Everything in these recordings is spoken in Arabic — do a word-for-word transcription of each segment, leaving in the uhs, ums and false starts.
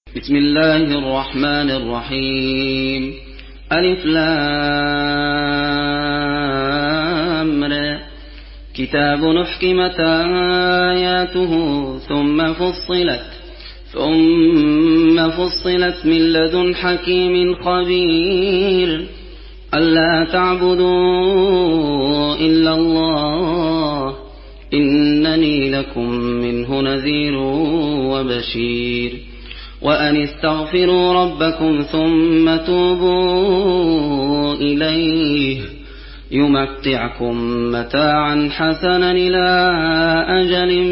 بسم الله الرحمن الرحيم. ألف لام ر. كتاب أحكمت آياته ثم فصلت ثم فصلت من لدن حكيم خبير. ألا تعبدوا إلا الله إنني لكم منه نذير وبشير. وأن استغفروا ربكم ثم توبوا إليه يمتعكم متاعا حسنا إلى أجل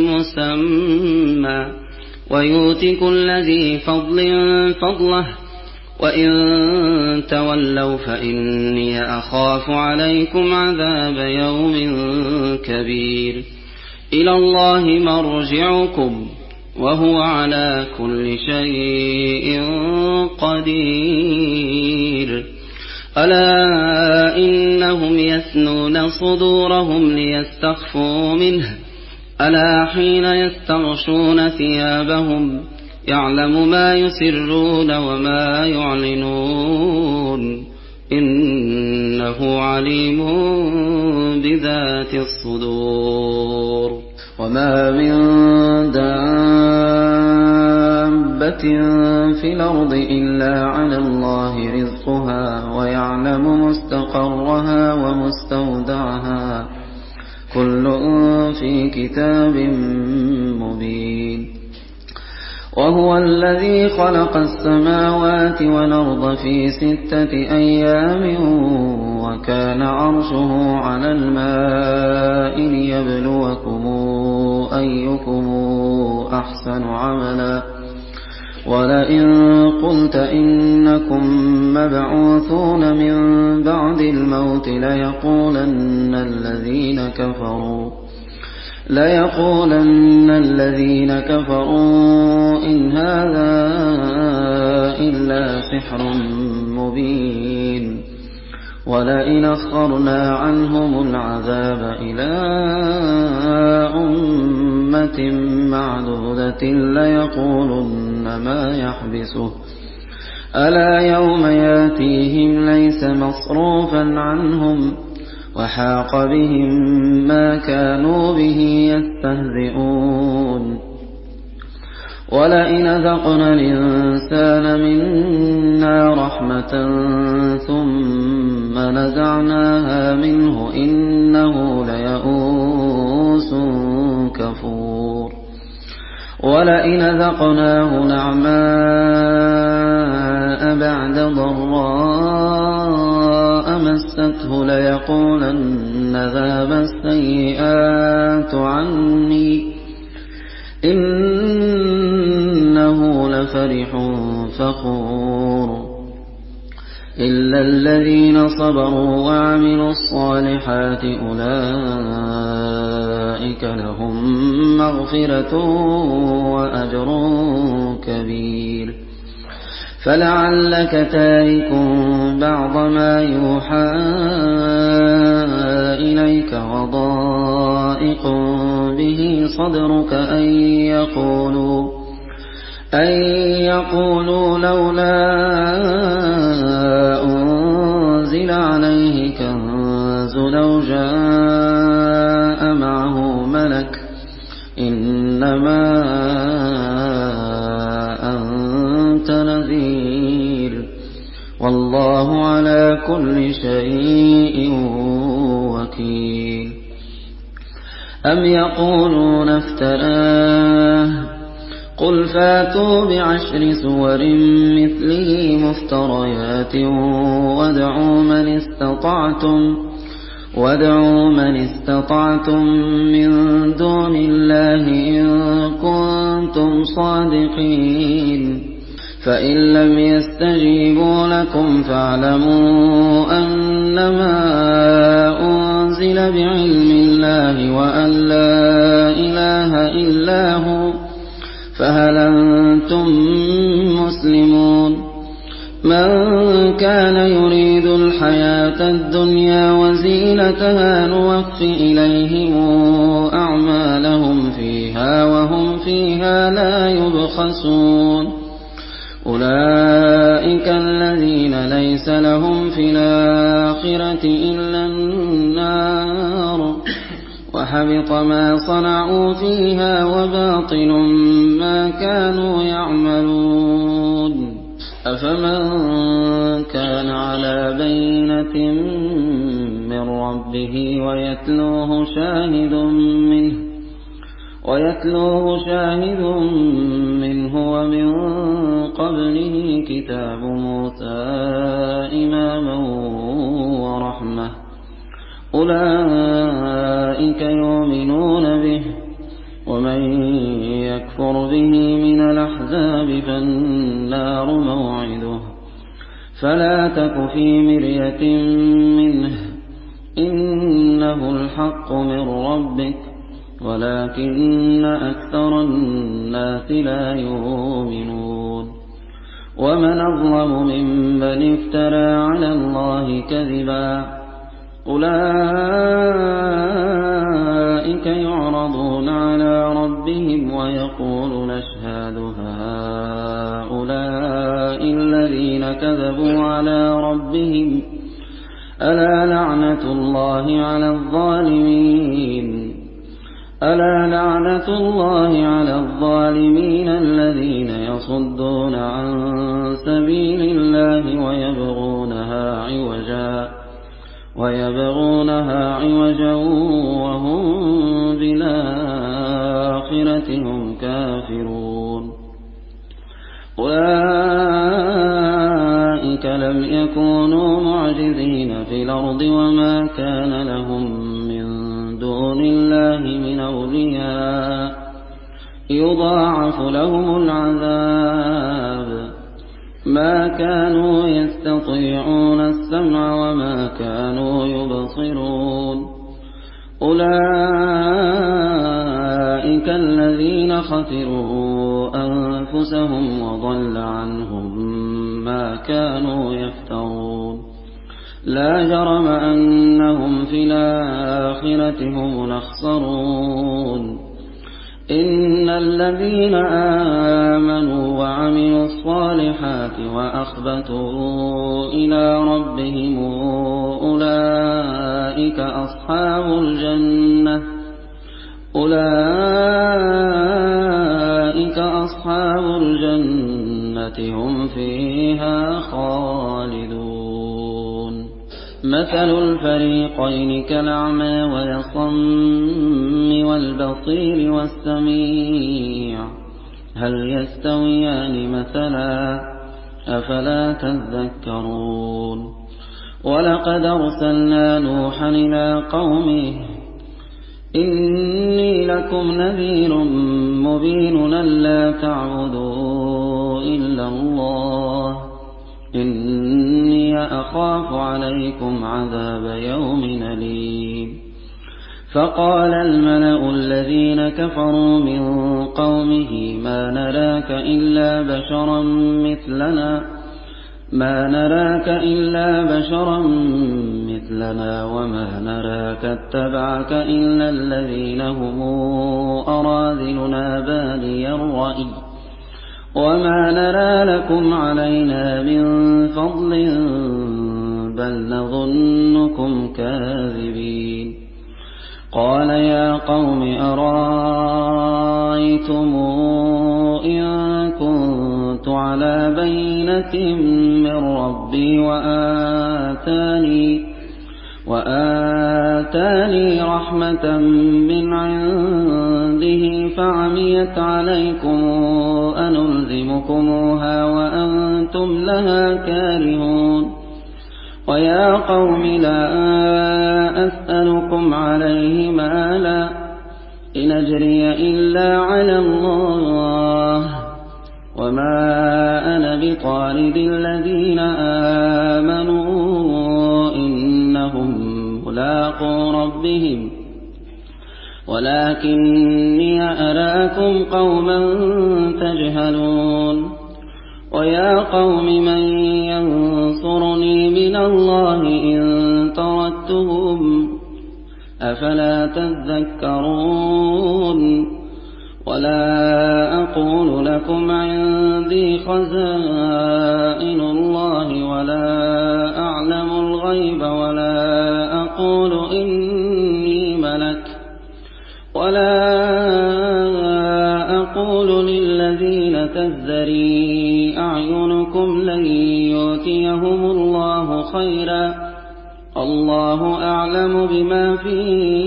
مسمى ويؤت كل ذي فضل فضله. وإن تولوا فإني أخاف عليكم عذاب يوم كبير. إلى الله مرجعكم وهو على كل شيء قدير. ألا إنهم يثنون صدورهم ليستخفوا منه ألا حين يستغشون ثيابهم يعلم ما يسرون وما يعلنون إنه عليم بذات الصدور. وما من دابة في الأرض إلا على الله رزقها ويعلم مستقرها ومستودعها كل في كتاب مبين. وهو الذي خلق السماوات والأرض في ستة أيام وكان عرشه على الماء ليبلوكم أيكم أحسن عملا. ولئن قلت إنكم مبعوثون من بعد الموت ليقولن الذين كفروا ليقولن الذين كفروا إن هذا إلا سحر مبين. ولئن أخرنا عنهم العذاب إلى أمة معدودة ليقولن ما يحبسه ألا يوم ياتيهم ليس مصروفا عنهم وحاق بهم ما كانوا به يستهزئون. ولئن ذقنا الإنسان منا رحمة ثم نزعناها منه إنه ليئوس كفور. ولئن ذقناه نعماء بعد ضراء مسته ليقولن ذهب السيئات عني إنه لفرح فخور. إلا الذين صبروا وعملوا الصالحات أولئك لهم مغفرة وأجر كبير. فلعلك تارك بعض ما يوحى إليك وضائق به صدرك أن يقولوا أن يقولوا لولا أنزل عليه كنز لو جاء معه ملك إنما أنت نذير والله على كل شيء وكيل. أم يقولون افتراه قل فاتوا بعشر سور مثله مفتريات وادعوا من استطعتم وادعوا من استطعتم من دون الله إن كنتم صادقين. فإن لم يستجيبوا لكم فاعلموا أنما أنزل بعلم الله وأن لا إله إلا هو فهل أنتم مسلمون. من كان يريد الحياة الدنيا وزينتها نوف إليهم أعمالهم فيها وهم فيها لا يبخسون أولئك الذين ليس لهم في الآخرة إلا النار وحبط ما صنعوا فيها وباطل ما كانوا يعملون أفمن كان على بينة من ربه ويتلوه شاهد منه ويتلوه شاهد منه ومن قبله كتاب موسى إماما ورحمة أولئك يؤمنون به ومن يكفر به من الأحزاب فالنار موعده فلا تك في مرية منه إنه الحق من ربك ولكن أكثر الناس لا يؤمنون ومن أظلم ممن افترى على الله كذبا أولئك يعرضون على ربهم ويقول نشهد هؤلاء الذين كذبوا على ربهم ألا لعنة الله على الظالمين ألا لعنة الله على الظالمين الذين يصدون عن سبيل الله ويبغونها عوجا ويبغونها عوجا وهم بالآخرة هم كافرون أولئك لم يكونوا معجزين في الأرض وما كان لهم من دون الله من أولياء يضاعف لهم العذاب ما كانوا يستطيعون السمع وما كانوا يبصرون أولئك الذين خسروا أنفسهم وضل عنهم ما كانوا يفترون لا جرم أنهم في الآخرة هم الأخسرون إن الذين آمنوا وعملوا الصالحات وأخبتوا إلى ربهم أولئك أصحاب الجنة أولئك أصحاب الجنة هم فيها خالدون مثل الفريقين كالأعمى والصم والبصير والسميع هل يستويان مثلا أفلا تذكرون ولقد أرسلنا نوحا إلى قومه إني لكم نذير مبين ألا تعبدوا إلا الله إني أخاف عليكم عذاب يوم أليم فقال الملأ الذين كفروا من قومه ما نراك إلا بشرا مثلنا ما نراك إلا بشرا مثلنا وما نراك اتبعك إلا الذين هم أراذلنا بادي الرأي وما نرى لكم علينا من فضل بل نظنكم كاذبين قال يا قوم أرأيتم إن كنت على بينة من ربي وآتاني وآتاني رحمة من عنده فعميت عليكم أنلزمكموها وأنتم لها كارهون ويا قوم لا أسألكم عليه مالا إن أجري إلا على الله وما أنا بطارد الذين آمنوا إنهم ملاقو ربهم ولكني أراكم قوما تجهلون ويا قوم من ينصرني من الله إن طردتهم أفلا تذكرون ولا أقول لكم لكم عندي خزائن الله ولا أعلم الغيب ولا أقول إني ملك ولا أقول للذين تزدري أعينكم لن يؤتيهم الله خيرا الله أعلم بما في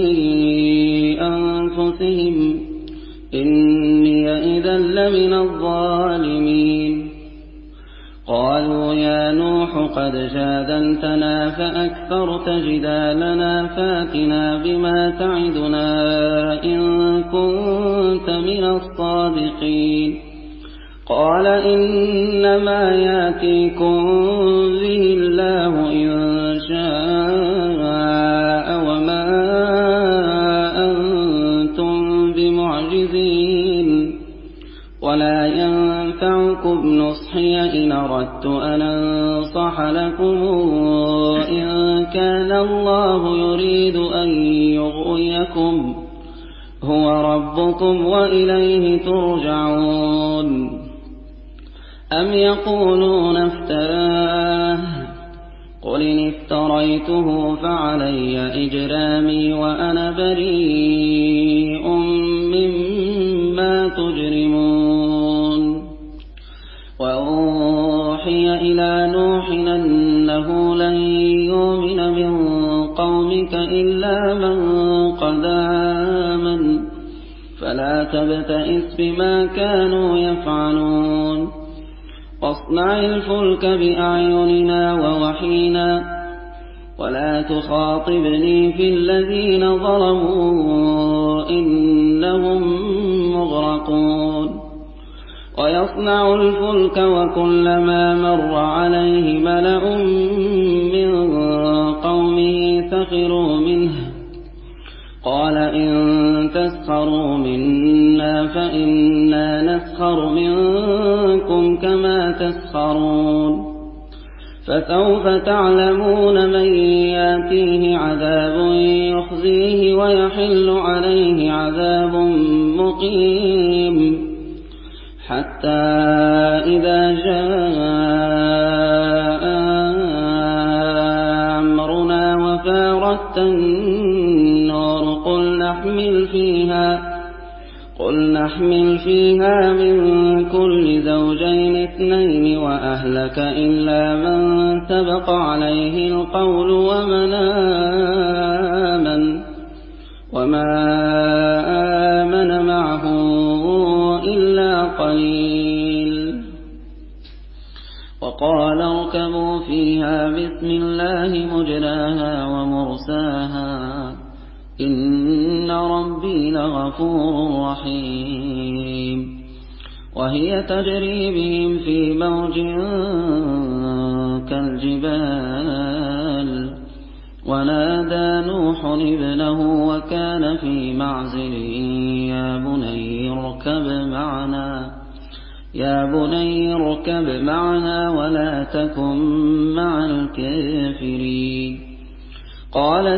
أنفسهم إني إذا لمن الظالمين قالوا يا نوح قد جادلتنا فأكثرت جدالنا فاتنا بما تعدنا إن كنت من الصادقين قال إنما ياتيكم به الله إن شاء وما أنتم بمعجزين ولا ينفعكم نصحي إن أردت أن أنصح لكم إن كان الله يريد أن يغويكم هو ربكم وإليه ترجعون أم يقولون افتراه قل إن افتريته فعلي إجرامي وأنا بريء مما تجرمون وأوحي إلى نوح أنه لن يؤمن من قومك إلا من قد آمن فلا تبتئس بما كانوا يفعلون واصنع الفلك بأعيننا ووحينا ولا تخاطبني في الذين ظلموا إنهم مغرقون ويصنع الفلك وكلما مر عليه ملأ من قومه سخروا منه قال إن تسخروا منا فإنا نسخر منكم كما تسخرون فسوف تعلمون من ياتيه عذاب يخزيه ويحل عليه عذاب مقيم حتى إذا جاء أمرنا وفارت النور قل نحمل فيها قل نحمل فيها من كل زوجين اثنين وأهلك إلا من سبق عليه القول ومن آمن وما آمن معه إلا قليل وقال اركبوا فيها بسم الله مجراها ومرساها إن ربي لغفور رحيم وهي تجري بهم في موج كالجبال ونادى نوح ابنه وكان في معزل يا بني اركب معنا يا بني اركب معنا ولا تكن مع الكافرين قال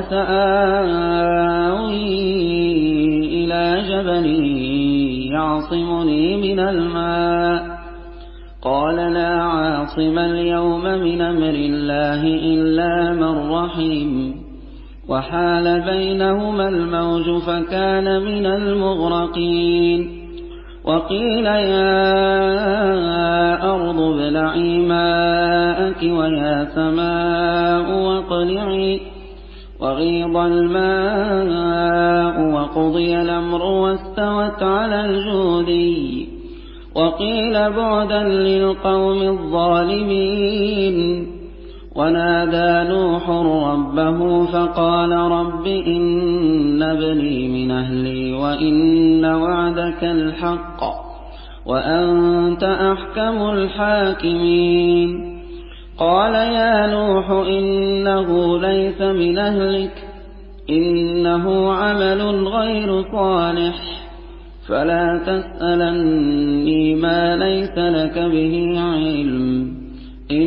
سآوي إلى جبل يعصمني من الماء قال لا عاصم اليوم من أمر الله إلا من رحم وحال بينهما الموج فكان من المغرقين وقيل يا أرض ابلعي ماءك ويا سماء واقلعي وغيض الماء وقضي الأمر واستوت على الجودي وقيل بعدا للقوم الظالمين ونادى نوح ربه فقال رب إن ابني من أهلي وإن وعدك الحق وأنت أحكم الحاكمين قال يا نوح إنه ليس من أهلك إنه عمل غير صالح فلا تسألني ما ليس لك به علم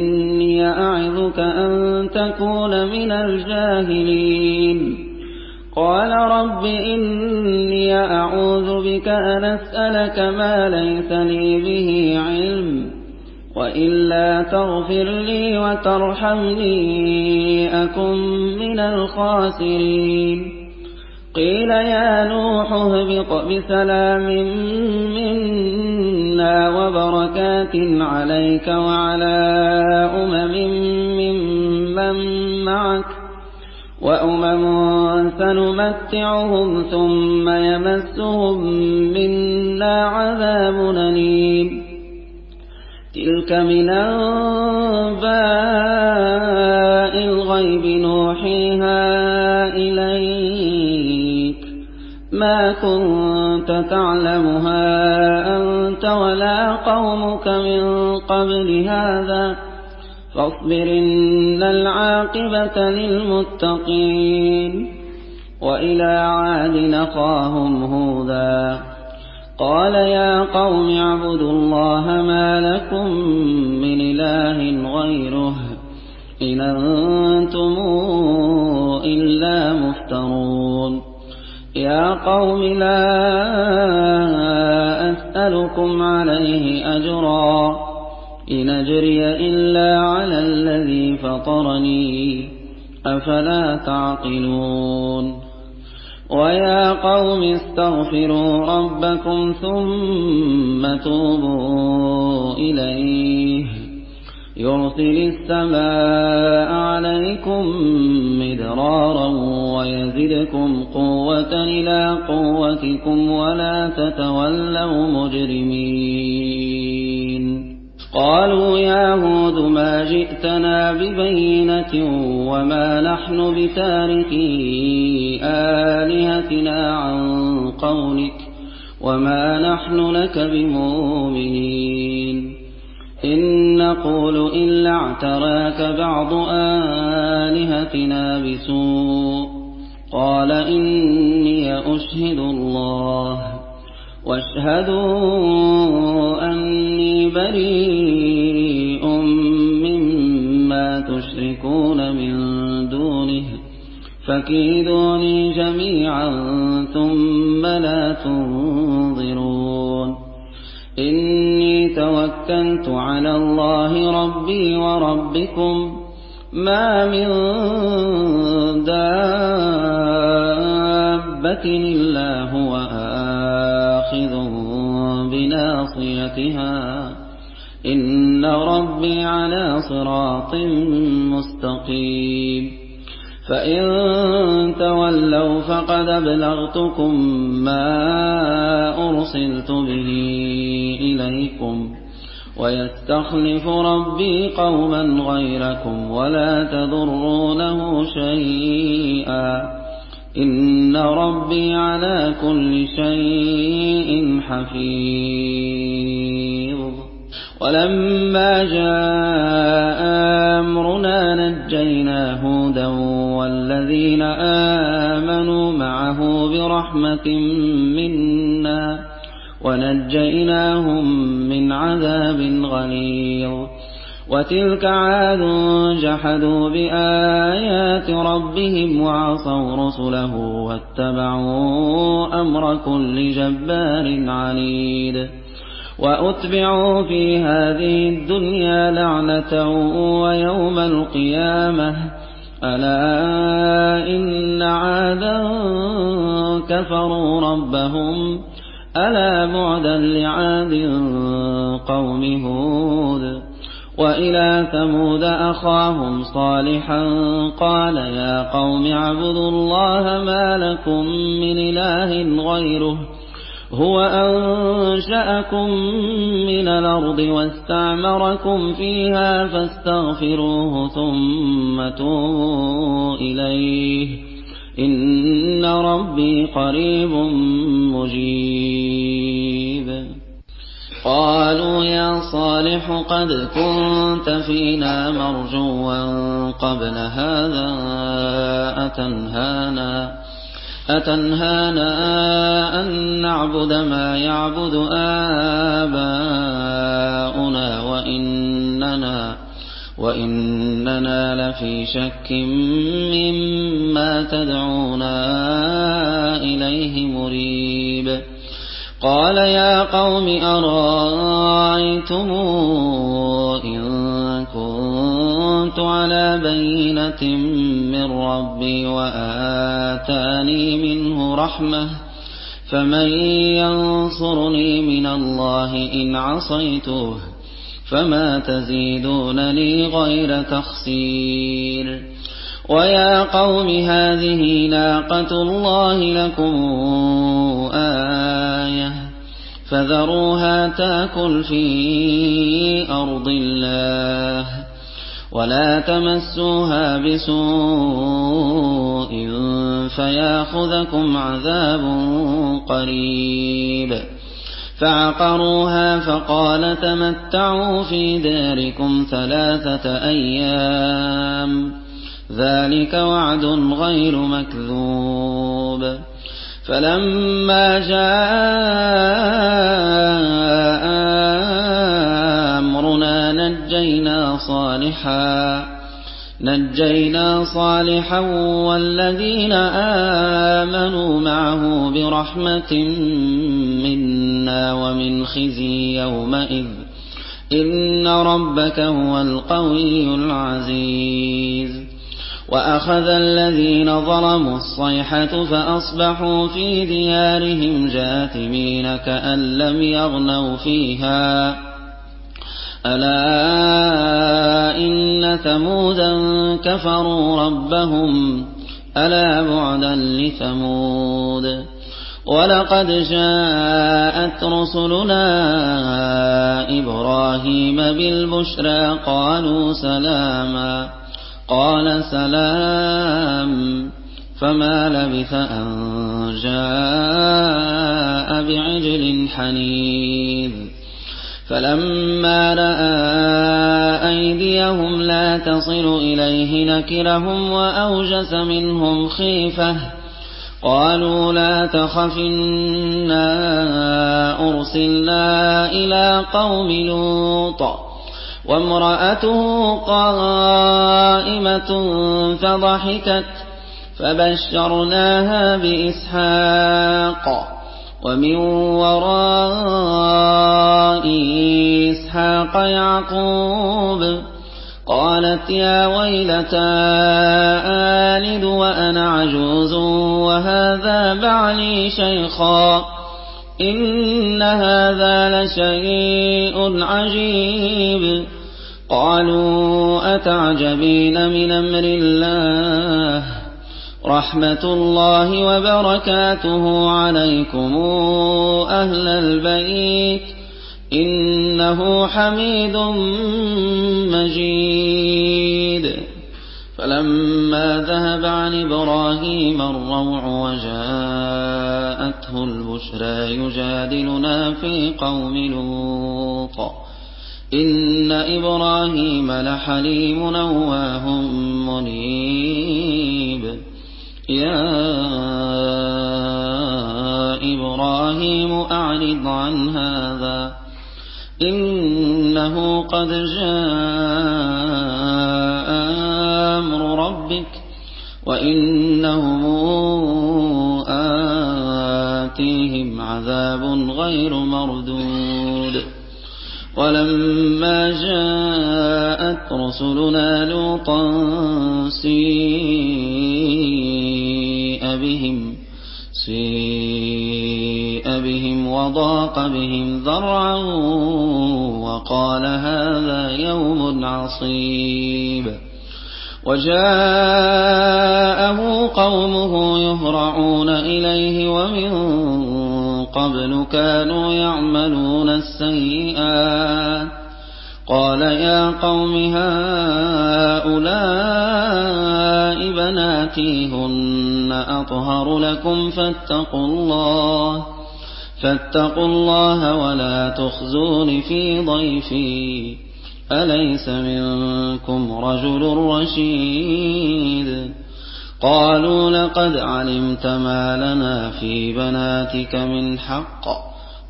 إني أعظك أن تكون من الجاهلين قال رب إني أعوذ بك أن أسألك ما ليس لي به علم وإلا تغفر لي وترحمني أكن من الخاسرين قيل يا نوح اهبط بسلام منا وبركات عليك وعلى أمم ممن معك وأمم سنمتعهم ثم يمسهم منا عذاب أليم تلك من أنباء الغيب نوحيها إليك ما كنت تعلمها أنت ولا قومك من قبل هذا فاصبر إن العاقبة للمتقين وإلى عاد أخاهم هودا قال يا قوم اعبدوا الله ما لكم من إله غيره إن أنتم إلا مفترون يا قوم لا أسألكم عليه أجرا إن أجري إلا على الذي فطرني أفلا تعقلون ويا قوم استغفروا ربكم ثم توبوا إليه يرسل السماء عليكم مدرارا ويزدكم قوة إلى قوتكم ولا تتولوا مجرمين قالوا يا هود ما جئتنا ببينة وما نحن بتاركي آلهتنا عن قولك وما نحن لك بمؤمنين إن نقول إلا اعتراك بعض آلهتنا بسوء قال إني أشهد الله واشهدوا أني بريء مما تشركون من دونه فكيدوني جميعا ثم لا تنظرون إني توكلت على الله ربي وربكم ما من دابة إلا هو آخذ بناصيتها إن ربي على صراط مستقيم فإن تولوا فقد أبلغتكم ما أرسلت به إليكم ويستخلف ربي قوما غيركم ولا تضرونه شيئا إن ربي على كل شيء حفيظ ولما جاء أمرنا نجينا هودا والذين آمنوا معه برحمة منا ونجيناهم من عذاب غليظ وتلك عاد جحدوا بآيات ربهم وعصوا رسله واتبعوا أمر كل جبار عنيد وأتبعوا في هذه الدنيا لعنة ويوم القيامة ألا إن عادا كفروا ربهم ألا بعدا لعاد قوم هود وإلى ثمود أخاهم صالحا قال يا قوم اعبدوا الله ما لكم من إله غيره هو أنشأكم من الأرض واستعمركم فيها فاستغفروه ثم توبوا إليه إن ربي قريب مجيب قالوا يا صالح قد كنت فينا مرجوا قبل هذا أتنهانا أتنهانا أن نعبد ما يعبد آباؤنا وإننا وإننا لفي شك مما تدعونا إليه مريب قال يا قوم أرأيتم إن كنت على بينة من ربي وآتاني منه رحمة فمن ينصرني من الله إن عصيته فما تزيدونني غير تخسير ويا قوم هذه ناقة الله لكم آية فذروها تأكل في أرض الله ولا تمسوها بسوء فياخذكم عذاب قريب فعقروها فقال تمتعوا في داركم ثلاثة أيام ذلك وعد غير مكذوب فلما جاء أمرنا نجينا صالحا نجينا صالحا والذين آمنوا معه برحمة منا ومن خزي يومئذ إن ربك هو القوي العزيز وأخذ الذين ظلموا الصيحة فأصبحوا في ديارهم جاثمين كأن لم يغنوا فيها ألا إن ثمودا كفروا ربهم ألا بعدا لثمود ولقد جاءت رسلنا إبراهيم بالبشرى قالوا سلاما قال سلام فما لبث أن جاء بعجل حنيذ فلما رأى أيديهم لا تصل إليه نكرهم وأوجس منهم خيفة قالوا لا تخف إنا أرسلنا إلى قوم لوط وامرأته قائمة فضحكت فبشرناها بإسحاق ومن وراء إسحاق يعقوب قالت يا ويلتى آلد وأنا عجوز وهذا بعلي شيخا إن هذا لشيء عجيب قالوا أتعجبين من أمر الله رحمة الله وبركاته عليكم أهل البيت إنه حميد مجيد فلما ذهب عن إبراهيم الروع وجاءته البشرى يجادلنا في قوم لوط إن إبراهيم لحليم أواه منيب يا إبراهيم أعرض عن هذا إنه قد جاء أمر ربك وإنهم آتيهم عذاب غير مردود ولما جاءت رسلنا لوطا سيء بهم سيء بهم وضاق بهم ذرعا وقال هذا يوم عصيب وجاءه قومه يهرعون إليه ومن قبل كانوا يعملون السيئات قال يا قوم هؤلاء بناتي هن أطهر لكم فاتقوا الله فاتقوا الله ولا تخزون في ضيفي أليس منكم رجل رشيد قالوا لقد علمت ما لنا في بناتك من حق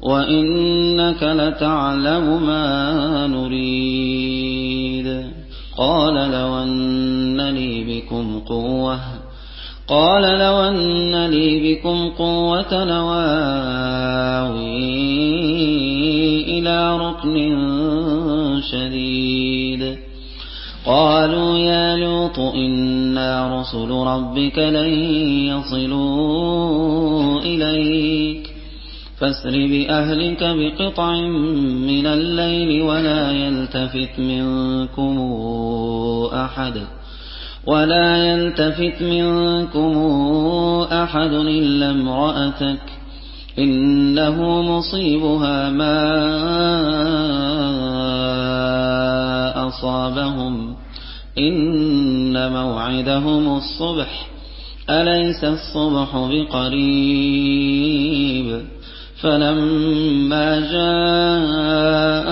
وإنك لتعلم ما نريد قال لو أن لي بكم قوة قال لو أن لي بكم قوة لواوي إلى ركن شديد قالوا يا لوط إنا رسل ربك لن يصلوا إليك فاسر بأهلك بقطع من الليل ولا يلتفت منكم أحد ولا يلتفت منكم أحد إلا امرأتك إنه مصيبها ما أصابهم إن موعدهم الصبح أليس الصبح بقريب فلما جاء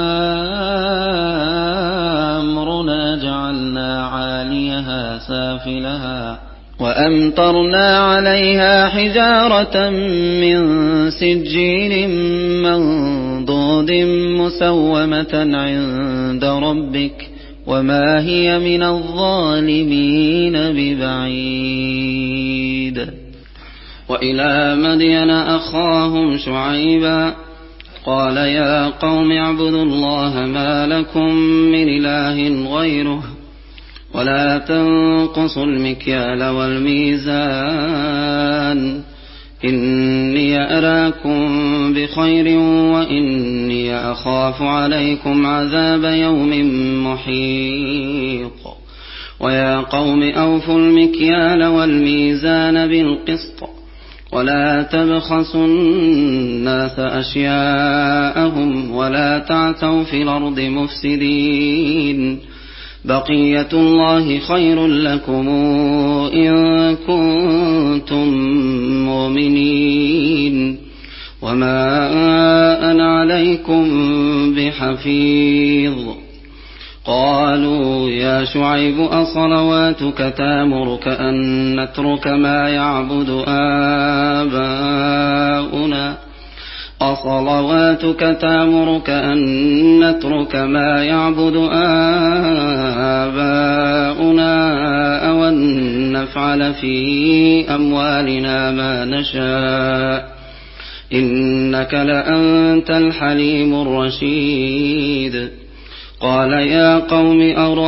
أمرنا جعلنا عاليها سافلها وأمطرنا عليها حجارة من سجيل منضود مسومة عند ربك وما هي من الظالمين ببعيد وإلى مدين أخاهم شعيبا قال يا قوم اعبدوا الله ما لكم من إله غيره ولا تنقصوا المكيال والميزان إني أراكم بخير وإني أخاف عليكم عذاب يوم محيط ويا قوم أوفوا المكيال والميزان بالقسط ولا تبخسوا الناس أشياءهم ولا تعثوا في الأرض مفسدين بقية الله خير لكم إن كنتم مؤمنين وما أنا عليكم بحفيظ قالوا يا شعيب أصلواتك تأمرك أن نترك ما يعبد آباؤنا أصلواتك تأمرك أن نترك ما يعبد آباؤنا أو أن نفعل في أموالنا ما نشاء إنك لأنت الحليم الرشيد قال يا قوم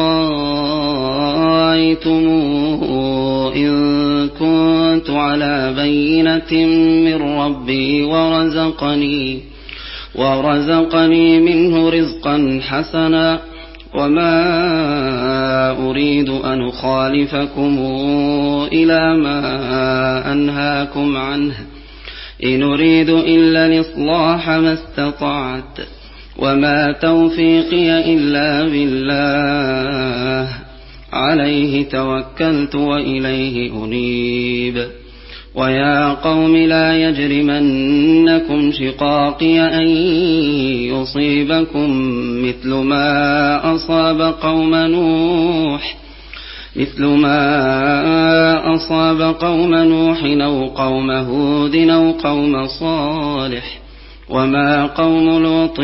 أرأيتم إن كنت على بينة من ربي ورزقني ورزقني منه رزقا حسنا وما أريد أن أخالفكم إلى ما أنهاكم عنه إن أريد إلا الإصلاح ما استطعت وما توفيقي إلا بالله عليه توكلت وإليه أنيب ويا قوم لا يجرمنكم شقاقي أن يصيبكم مثل ما أصاب قوم نوح مثل ما أصاب قوم نوح أو قوم هود أو قوم صالح وما قوم لوط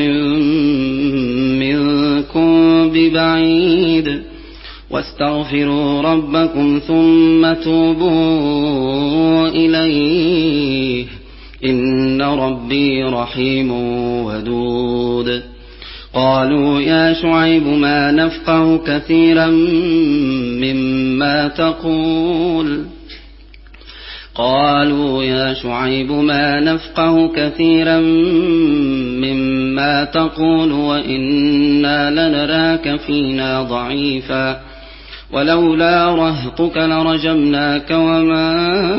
منكم ببعيد واستغفروا ربكم ثم توبوا إليه إن ربي رحيم ودود قالوا يا شعيب ما نفقه كثيرا مما تقول قالوا يا شعيب ما نفقه كثيرا مما تقول وإنا لنراك فينا ضعيفا ولولا رهطك لرجمناك وما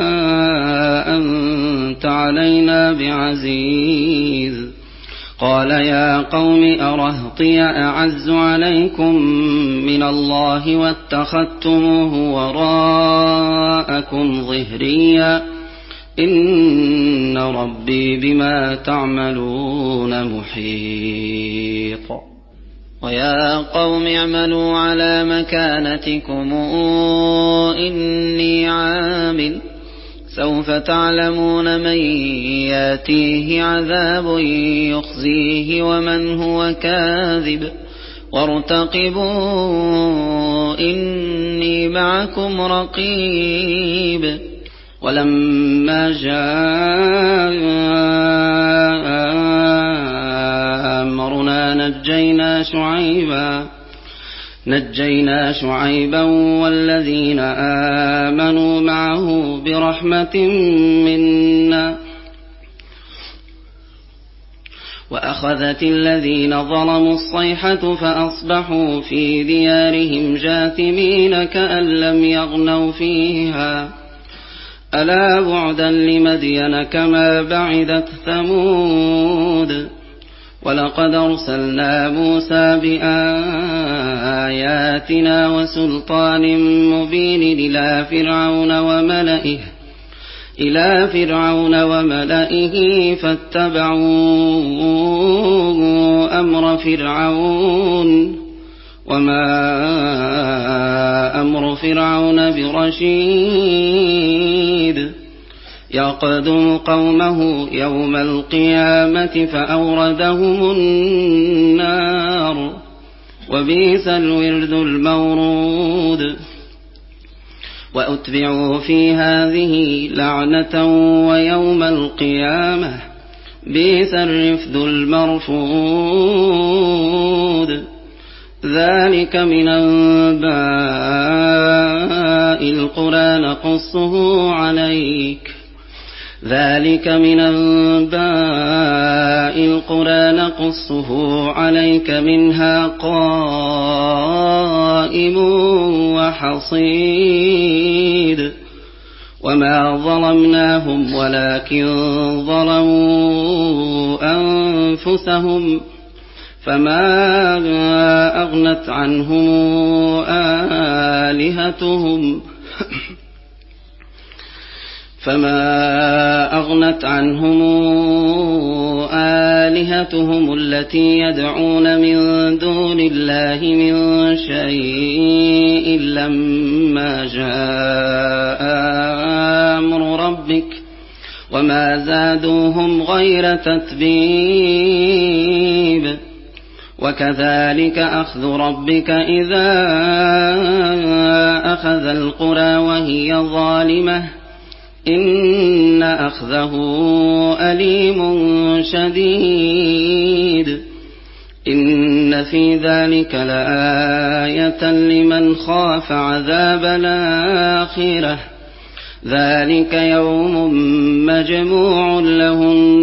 أنت علينا بعزيز قال يا قوم أرهطي أعز عليكم من الله واتخذتموه وراءكم ظهريا إن ربي بما تعملون محيط ويا قوم اعملوا على مكانتكم إني عامل سوف تعلمون من ياتيه عذاب يخزيه ومن هو كاذب وارتقبوا إني معكم رقيب ولما جاء أمرنا نجينا شعيبا نجينا شعيبا والذين آمنوا معه برحمة منا وأخذت الذين ظلموا الصيحة فأصبحوا في ديارهم جاثمين كأن لم يغنوا فيها ألا بعدا لمدين كما بعدت ثمود ولقد أرسلنا موسى بآياتنا وسلطان مبين إلى فرعون وملئه إلى فرعون وملئه فاتبعوا أمر فرعون وما أمر فرعون برشيد يقدم قومه يوم القيامة فأوردهم النار وبئس الورد المورود وأتبعوا في هذه لعنة ويوم القيامة بئس الرفد المرفود ذلك من أنباء القرى نقصه عليك ذلك من أنباء القرى نقصه عليك منها قائم وحصيد وما ظلمناهم ولكن ظلموا أنفسهم فما أغنت عنهم آلهتهم فما أغنت عنهم آلهتهم التي يدعون من دون الله من شيء لما جاء أمر ربك وما زادوهم غير تتبيب وكذلك أخذ ربك إذا أخذ القرى وهي ظالمة إن أخذه أليم شديد إن في ذلك لآية لمن خاف عذاب الآخرة ذلك يوم مجموع له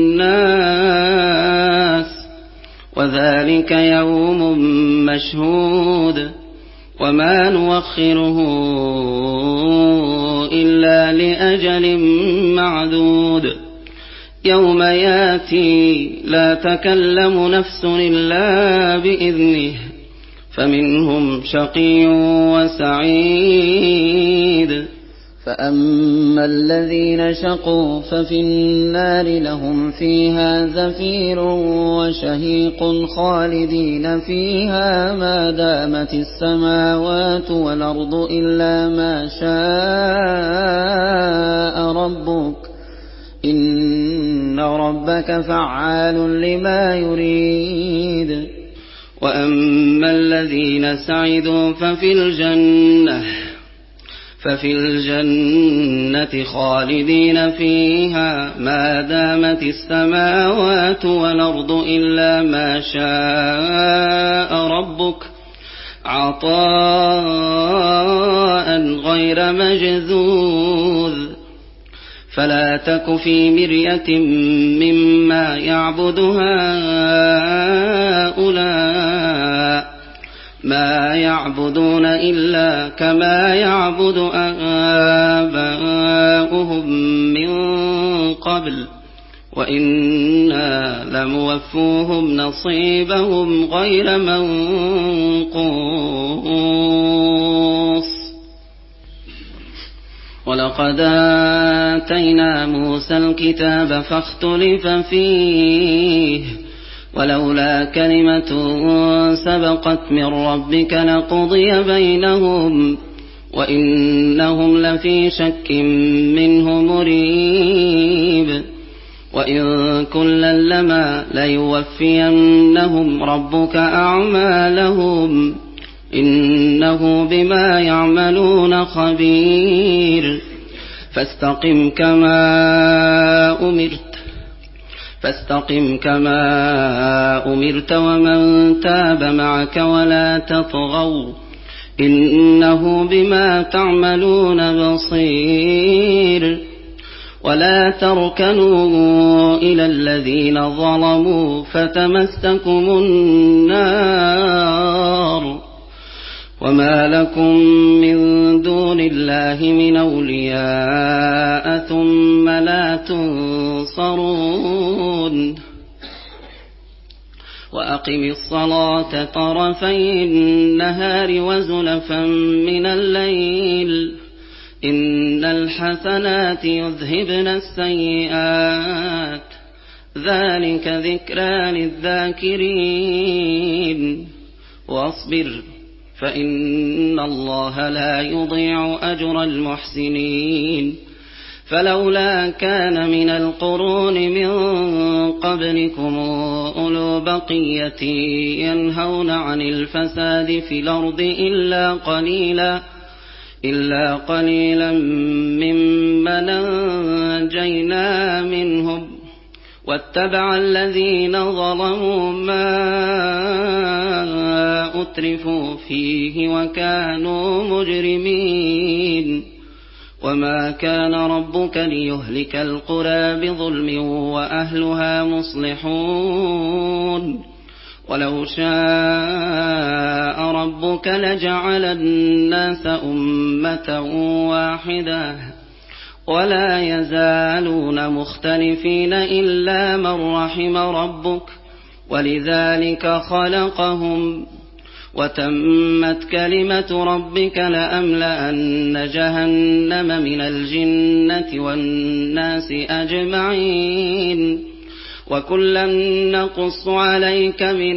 الناس وذلك يوم مشهود وما نوخره إلا لأجل معدود يوم ياتي لا تكلم نفس إلا بإذنه فمنهم شقي وسعيد فأما الذين شقوا ففي النار لهم فيها زفير وشهيق خالدين فيها ما دامت السماوات والأرض إلا ما شاء ربك إن ربك فعال لما يريد وأما الذين سعدوا ففي الجنة ففي الجنة خالدين فيها ما دامت السماوات والأرض إلا ما شاء ربك عطاء غير مجذوذ فلا تك في مرية مما يعبد هؤلاء ما يعبدون إلا كما يعبد آباؤهم من قبل وإنا لموفوهم نصيبهم غير منقوص ولقد آتينا موسى الكتاب فاختلف فيه ولولا كلمة سبقت من ربك لقضي بينهم وإنهم لفي شك منه مريب وإن كلا لما ليوفينهم ربك أعمالهم إنه بما يعملون خبير فاستقم كما أمرت فاستقم كما أمرت ومن تاب معك ولا تطغوا إنه بما تعملون بصير ولا تركنوا إلى الذين ظلموا فتمسكم النار وما لكم من دون الله من أولياء ثم لا تنصرون وأقم الصلاة طرفي النهار وزلفا من الليل إن الحسنات يذهبن السيئات ذلك ذكرى للذاكرين واصبر فإن الله لا يضيع أجر المحسنين فلولا كان من القرون من قبلكم أولو بقية ينهون عن الفساد في الأرض إلا قليلا إلا قليلا ممن أنجينا منهم واتبع الذين ظلموا ما أترفوا فيه وكانوا مجرمين وما كان ربك ليهلك القرى بظلم وأهلها مصلحون ولو شاء ربك لجعل الناس أمة واحدة ولا يزالون مختلفين إلا من رحم ربك ولذلك خلقهم وتمت كلمة ربك لأملأن جهنم من الجنة والناس أجمعين وكلا نقص عليك من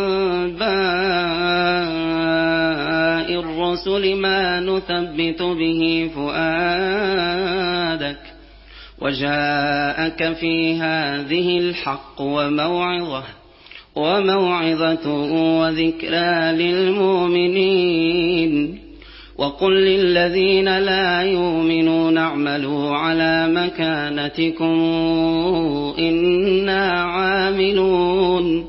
أنباء الرسل ما نثبت به فؤادك وجاءك في هذه الحق وموعظة وموعظة وذكرى للمؤمنين وقل للذين لا يؤمنون اعملوا على مكانتكم إنا عاملون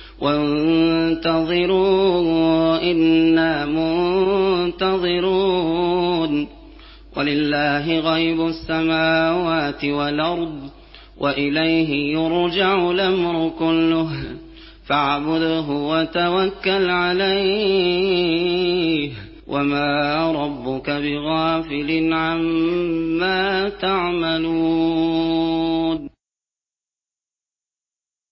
وانتظروا إنا منتظرون ولله غيب السماوات والأرض وإليه يرجع الأمر كله فاعبده وتوكل عليه وما ربك بغافل عما تعملون